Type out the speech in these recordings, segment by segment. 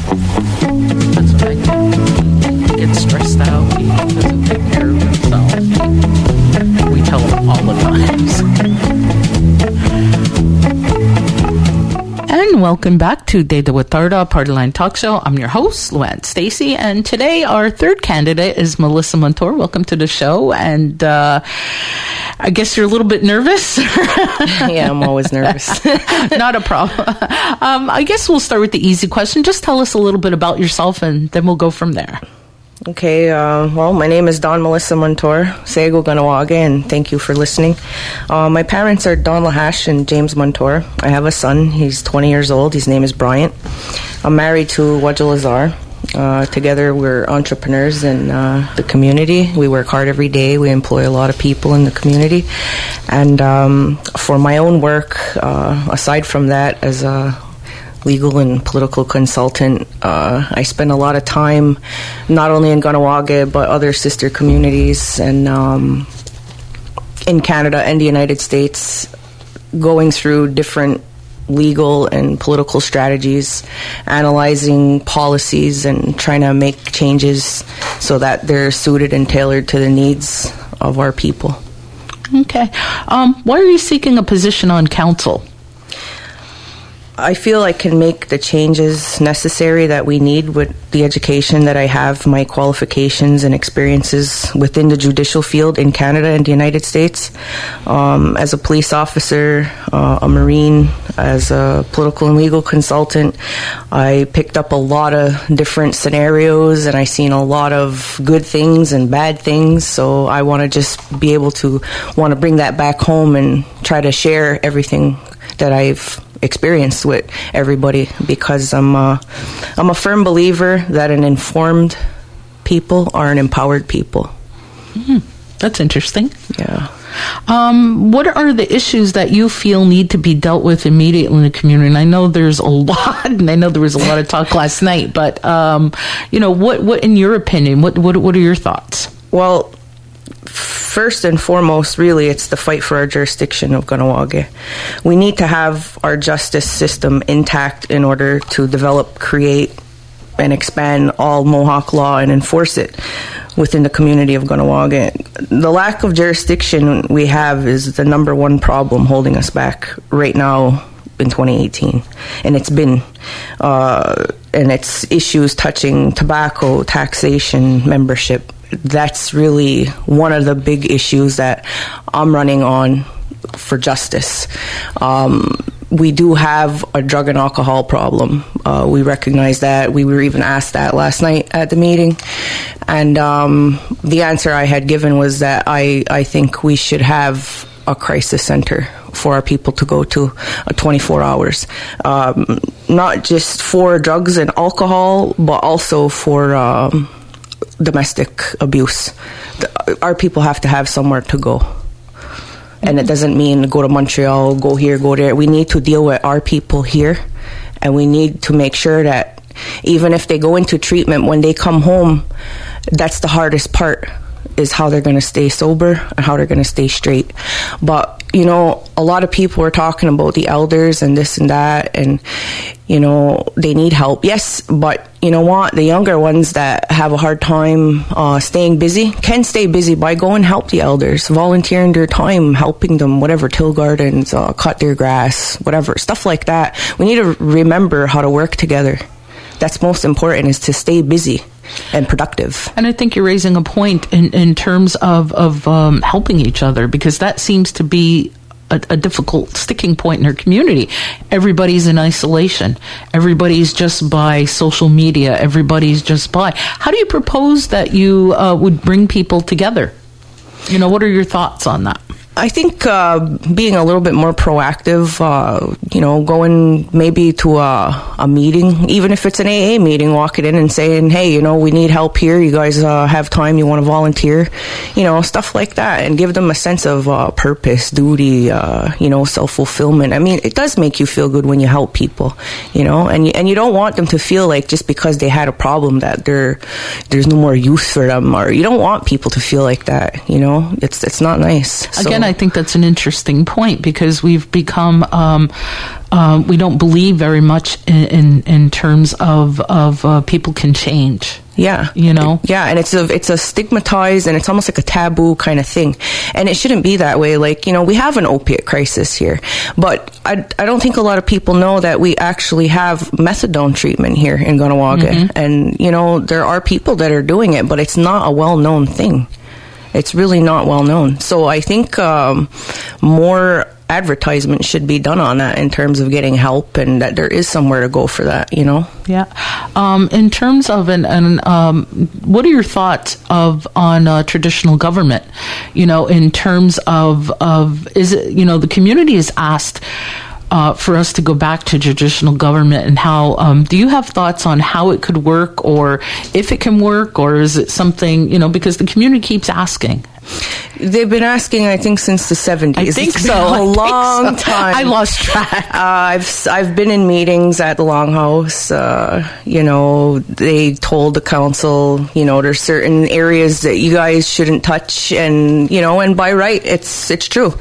That's what I do. He gets stressed out. He doesn't take care of himself. We tell him all the times. And welcome back to Data with Tarda, Partyline Talk Show. I'm your host, Luann Stacy, and today our third candidate is Melissa Montour. Welcome to the show, and I guess you're a little bit nervous. Yeah, I'm always nervous. Not a problem. I guess we'll start with the easy question. Just tell us a little bit about yourself, and then we'll go from there. Okay, well, my name is Dawn Melissa Montour, Sego Ganawage, and thank you for listening. My parents are Don Lahash and James Montour. I have a son. He's 20 years old. His name is Bryant. I'm married to Wadja Lazar. Together, we're entrepreneurs in the community. We work hard every day. We employ a lot of people in the community. And for my own work, aside from that, as a legal and political consultant, I spend a lot of time not only in Ganawage but other sister communities and in Canada and the United States, going through different legal and political strategies, analyzing policies and trying to make changes so that they're suited and tailored to the needs of our people. Okay. Why are you seeking a position on council? I feel I can make the changes necessary that we need with the education that I have, my qualifications and experiences within the judicial field in Canada and the United States. As a police officer, a Marine, as a political and legal consultant, I picked up a lot of different scenarios and I've seen a lot of good things and bad things. So I want to just be able to bring that back home and try to share everything that I've experienced with everybody, because I'm a firm believer that an informed people are an empowered people. That's interesting. Yeah. What are the issues that you feel need to be dealt with immediately in the community? And I know there's a lot, and I know there was a lot of talk last night, but what in your opinion, what are your thoughts? Well, first and foremost, really, it's the fight for our jurisdiction of Ganawage. We need to have our justice system intact in order to develop, create, and expand all Mohawk law and enforce it within the community of Ganawage. The lack of jurisdiction we have is the number one problem holding us back right now in 2018. And it's been, and it's issues touching tobacco, taxation, membership. That's really one of the big issues that I'm running on for justice. We do have a drug and alcohol problem. We recognize that. We were even asked that last night at the meeting. And the answer I had given was that I think we should have a crisis center for our people to go to 24 hours. Not just for drugs and alcohol, but also for domestic abuse. Our people have to have somewhere to go. And it doesn't mean go to Montreal, go here, go there. We need to deal with our people here, and we need to make sure that even if they go into treatment, when they come home, that's the hardest part, is how they're going to stay sober and how they're going to stay straight. But, a lot of people are talking about the elders and this and that, and, they need help. Yes, but you know what? The younger ones that have a hard time staying busy can stay busy by going and help the elders, volunteering their time, helping them, whatever, till gardens, cut their grass, whatever, stuff like that. We need to remember how to work together. That's most important, is to stay busy and productive. And I think you're raising a point in terms of helping each other, because that seems to be a difficult sticking point in our community. Everybody's in isolation. Everybody's just by social media. Everybody's just by. How do you propose that you would bring people together? What are your thoughts on that? I think being a little bit more proactive, going maybe to a meeting, even if it's an AA meeting, walking in and saying, hey, we need help here. You guys have time, you want to volunteer, stuff like that, and give them a sense of purpose, duty, self-fulfillment. I mean, it does make you feel good when you help people, and you don't want them to feel like just because they had a problem that there's no more use for them, or you don't want people to feel like that, it's not nice. Again, again, I think that's an interesting point, because we've become we don't believe very much in terms of people can change. Yeah. You know? Yeah, and it's a stigmatized, and it's almost like a taboo kind of thing. And it shouldn't be that way. Like, you know, we have an opiate crisis here, but I don't think a lot of people know that we actually have methadone treatment here in Kahnawake. And, you know, there are people that are doing it, but it's not a well-known thing. It's really not well-known. So I think more advertisement should be done on that in terms of getting help, and that there is somewhere to go for that, you know? Yeah. In terms of, what are your thoughts on traditional government? You know, in terms of is it, you know, the community is asked for us to go back to traditional government, and how, do you have thoughts on how it could work, or if it can work, or is it something, you know, because the community keeps asking. They've been asking, I think, since the 70s. I think it's so. Been a long time. I lost track. I've been in meetings at the Longhouse. You know, they told the council, you know, there's certain areas that you guys shouldn't touch, and, you know, and by right, it's true.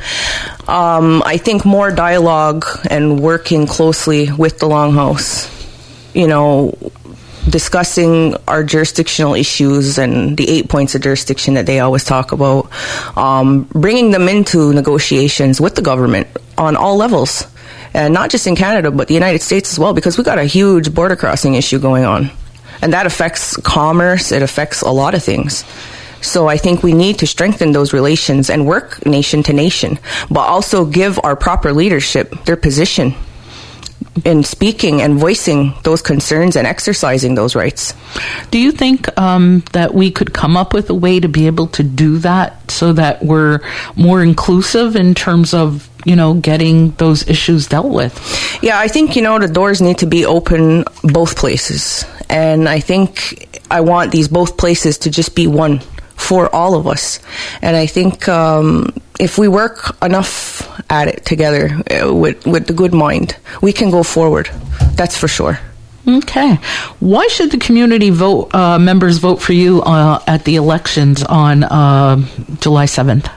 I think more dialogue and working closely with the Longhouse, you know, discussing our jurisdictional issues and the 8 points of jurisdiction that they always talk about, bringing them into negotiations with the government on all levels, and not just in Canada, but the United States as well, because we got a huge border crossing issue going on, and that affects commerce. It affects a lot of things. So I think we need to strengthen those relations and work nation to nation, but also give our proper leadership their position in speaking and voicing those concerns and exercising those rights. Do you think that we could come up with a way to be able to do that, so that we're more inclusive in terms of, you know, getting those issues dealt with? Yeah, I think, you know, the doors need to be open both places. And I think I want these both places to just be one for all of us. And I think if we work enough at it together with the good mind, we can go forward. That's for sure. Okay. Why should the community members vote for you at the elections on July 7th?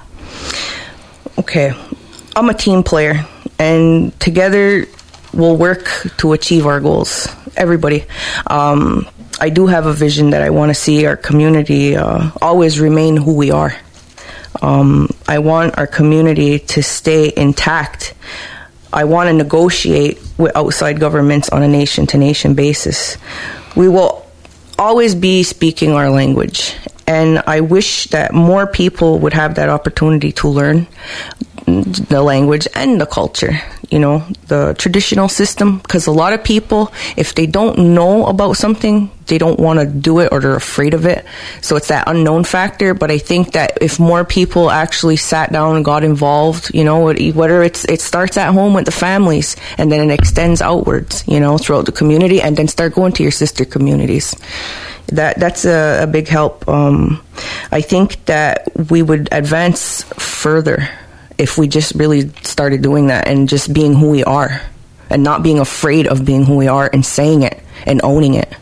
Okay. I'm a team player, and together we'll work to achieve our goals. Everybody. I do have a vision that I want to see our community always remain who we are. I want our community to stay intact. I want to negotiate with outside governments on a nation-to-nation basis. We will always be speaking our language, and I wish that more people would have that opportunity to learn the language and the culture, you know, the traditional system, because a lot of people, if they don't know about something, they don't want to do it, or they're afraid of it. So it's that unknown factor. But I think that if more people actually sat down and got involved, you know, whether it starts at home with the families, and then it extends outwards, you know, throughout the community, and then start going to your sister communities. That's a big help. I think that we would advance further if we just really started doing that, and just being who we are, and not being afraid of being who we are, and saying it and owning it.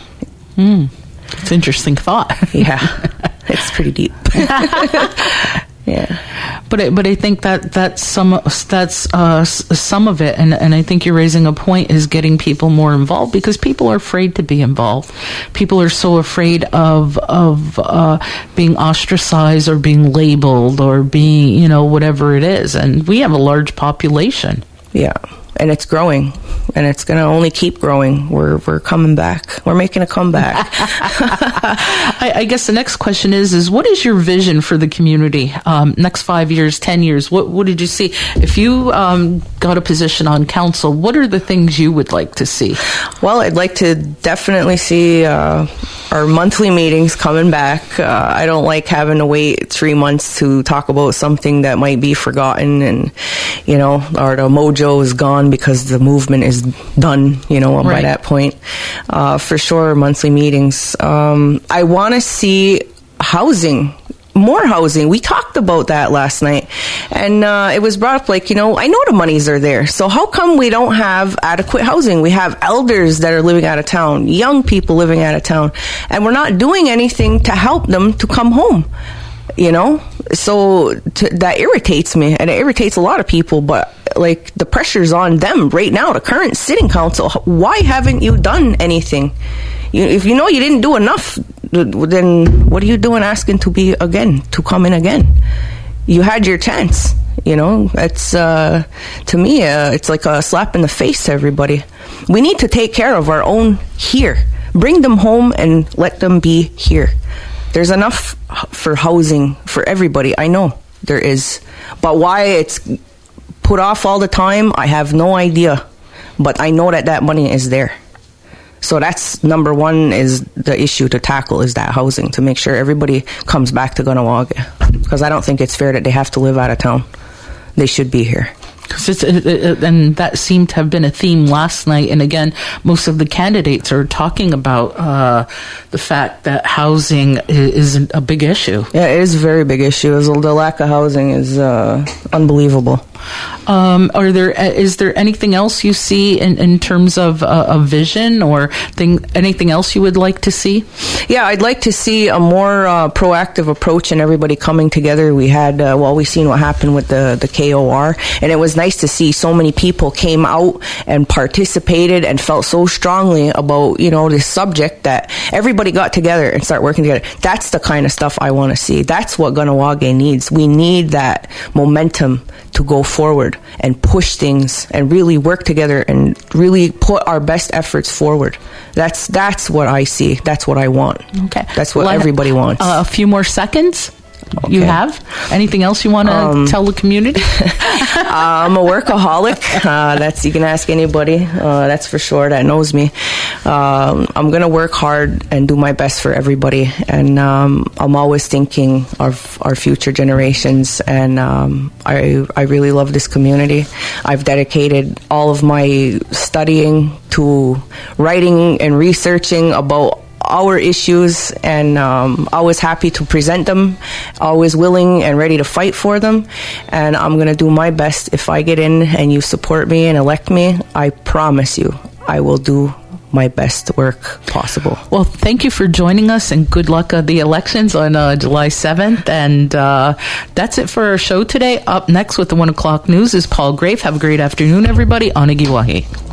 It's an interesting thought. Yeah, it's pretty deep. Yeah, but I think that's some of it, and I think you're raising a point, is getting people more involved, because people are afraid to be involved. People are so afraid of being ostracized, or being labeled, or being, you know, whatever it is, and we have a large population. Yeah, and it's growing, and it's going to only keep growing. We're coming back. We're making a comeback. I guess the next question is what is your vision for the community? Next 5 years, 10 years, what did you see? If you got a position on council, what are the things you would like to see? Well, I'd like to definitely see our monthly meetings coming back. I don't like having to wait 3 months to talk about something that might be forgotten, and, you know, or the mojo is gone because the movement is done, you know, by that point. For sure, monthly meetings. I want to see housing, more housing. We talked about that last night, and it was brought up, like, you know, I know the monies are there, so how come we don't have adequate housing? We have elders that are living out of town, young people living out of town, and we're not doing anything to help them to come home. You know, So that irritates me, and it irritates a lot of people, but like the pressure's on them right now, the current sitting council. Why haven't you done anything? If you know you didn't do enough, then what are you doing asking to come in again? You had your chance. It's to me, it's like a slap in the face to everybody. We need to take care of our own here. Bring them home and let them be here. There's enough for housing for everybody. I know there is. But why it's put off all the time, I have no idea. But I know that money is there. So that's number one, is the issue to tackle, is that housing, to make sure everybody comes back to Kahnawake. Because I don't think it's fair that they have to live out of town. They should be here. And that seemed to have been a theme last night. And again, most of the candidates are talking about the fact that housing is a big issue. Yeah, it is a very big issue. The lack of housing is unbelievable. Is there anything else you see in terms of a vision or anything else you would like to see? Yeah, I'd like to see a more proactive approach and everybody coming together. We had, we've seen what happened with the KOR, and it was nice to see so many people came out and participated and felt so strongly about, this subject, that everybody got together and start working together. That's the kind of stuff I want to see. That's what Kahnawake needs. We need that momentum to go forward and push things and really work together and really put our best efforts forward. That's what I see. That's what I want. Okay. That's what everybody wants. A few more seconds. Okay. You have anything else you want to tell the community? I'm a workaholic. You can ask anybody. That's for sure, that knows me. I'm gonna work hard and do my best for everybody. And I'm always thinking of our future generations. And I really love this community. I've dedicated all of my studying to writing and researching about our issues, and always happy to present them, always willing and ready to fight for them. And I'm going to do my best. If I get in and you support me and elect me, I promise you I will do my best work possible. Well, thank you for joining us, and good luck at the elections on July 7th. And that's it for our show today. Up next with the 1 o'clock news is Paul Grafe. Have a great afternoon, everybody. Anagiwahi.